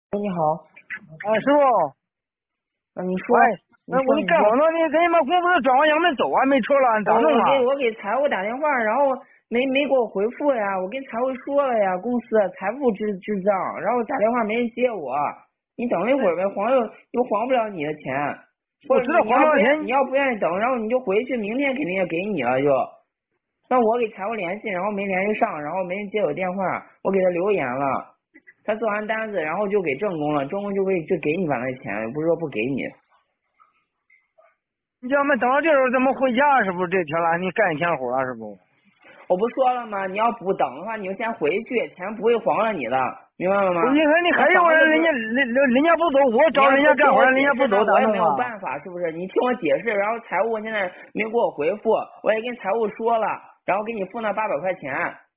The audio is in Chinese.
喂，你好。 师傅， 你说， 喂，我给你说，你说。 你干活呢，你给你们公司装完ยัง没走啊？没车了，你咋弄啊？ 我给财务打电话，然后没给我回复呀。我跟财务说了呀，公司财务智障，然后打电话没人接我。你等一会儿呗，又还不了你的钱，或者我知道你要不还多少钱。 你要不愿意等，然后你就回去，明天肯定也给你了就。那我给财务联系，然后没联系上，然后没人接我电话，我给他留言了，他做完单子，然后就给正工了，正工就给你把那钱，不是说不给你。 你叫我们等到这时候怎么回家？是不是这天了？你干一天活啊？是不？ 我不说了吗？你要不等的话，你就先回去，钱不会还了你的，明白了吗？ 不，你看你还有人，人家不走，我找人家干活，人家不走咋我也没有弄啊？ 办法，是不是？你听我解释，然后财务现在没给我回复，我也跟财务说了，然后给你付那800块钱，